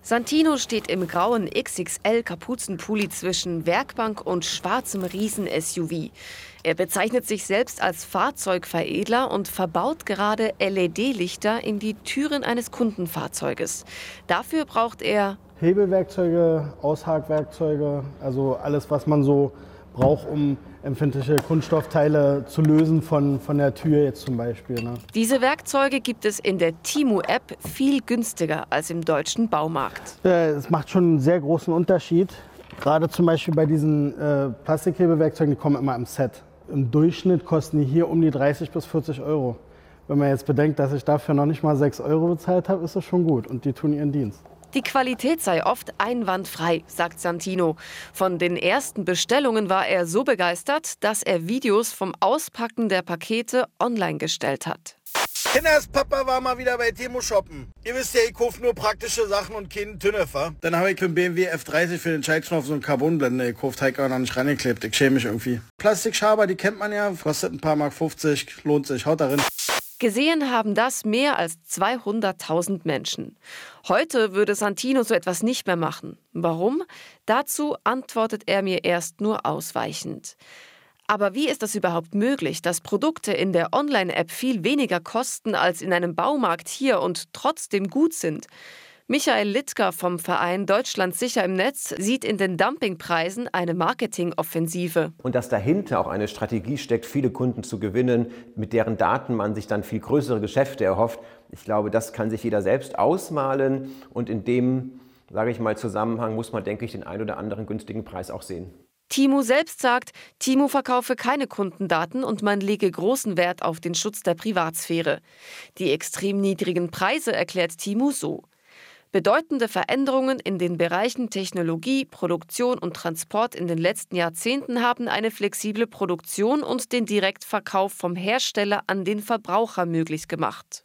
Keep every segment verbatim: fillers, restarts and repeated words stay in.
Santino steht im grauen X X L-Kapuzenpulli zwischen Werkbank und schwarzem Riesen-S U V. Er bezeichnet sich selbst als Fahrzeugveredler und verbaut gerade L E D-Lichter in die Türen eines Kundenfahrzeuges. Dafür braucht er Hebelwerkzeuge, Aushakwerkzeuge, also alles, was man so braucht, um empfindliche Kunststoffteile zu lösen von, von der Tür jetzt zum Beispiel. Ne? Diese Werkzeuge gibt es in der Temu-App viel günstiger als im deutschen Baumarkt. Es macht schon einen sehr großen Unterschied. Gerade zum Beispiel bei diesen äh, Plastikhebelwerkzeugen, die kommen immer im Set. Im Durchschnitt kosten die hier um die dreißig bis vierzig Euro. Wenn man jetzt bedenkt, dass ich dafür noch nicht mal sechs Euro bezahlt habe, ist das schon gut und die tun ihren Dienst. Die Qualität sei oft einwandfrei, sagt Santino. Von den ersten Bestellungen war er so begeistert, dass er Videos vom Auspacken der Pakete online gestellt hat. Kinders Papa war mal wieder bei Temu shoppen. Ihr wisst ja, ich kaufe nur praktische Sachen und keinen Tünnöfer. Dann habe ich für den B M W F dreißig für den Schaltknopf so eine Carbonblende gekauft, habe ich aber noch nicht rangeklebt. Ich schäme mich irgendwie. Plastikschaber, die kennt man ja, kostet ein paar Mark fünfzig, lohnt sich, haut darin. Gesehen haben das mehr als zweihunderttausend Menschen. Heute würde Santino so etwas nicht mehr machen. Warum? Dazu antwortet er mir erst nur ausweichend. Aber wie ist das überhaupt möglich, dass Produkte in der Online-App viel weniger kosten als in einem Baumarkt hier und trotzdem gut sind? Michael Littger vom Verein Deutschland sicher im Netz sieht in den Dumpingpreisen eine Marketingoffensive. Und dass dahinter auch eine Strategie steckt, viele Kunden zu gewinnen, mit deren Daten man sich dann viel größere Geschäfte erhofft. Ich glaube, das kann sich jeder selbst ausmalen. Und in dem, sage ich mal, Zusammenhang muss man, denke ich, den ein oder anderen günstigen Preis auch sehen. Temu selbst sagt, Temu verkaufe keine Kundendaten und man lege großen Wert auf den Schutz der Privatsphäre. Die extrem niedrigen Preise erklärt Temu so. Bedeutende Veränderungen in den Bereichen Technologie, Produktion und Transport in den letzten Jahrzehnten haben eine flexible Produktion und den Direktverkauf vom Hersteller an den Verbraucher möglich gemacht.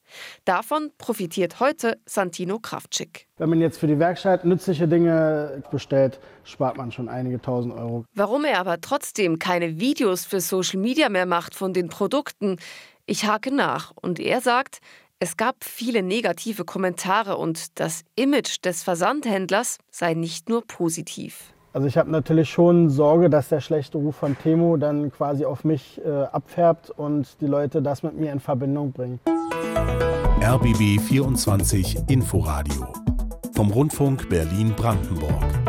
Davon profitiert heute Santino Krawczyk. Wenn man jetzt für die Werkstatt nützliche Dinge bestellt, spart man schon einige tausend Euro. Warum er aber trotzdem keine Videos für Social Media mehr macht von den Produkten? Ich hake nach und er sagt, es gab viele negative Kommentare und das Image des Versandhändlers sei nicht nur positiv. Also ich habe natürlich schon Sorge, dass der schlechte Ruf von Temu dann quasi auf mich äh, abfärbt und die Leute das mit mir in Verbindung bringen. R B B vierundzwanzig Inforadio vom Rundfunk Berlin-Brandenburg.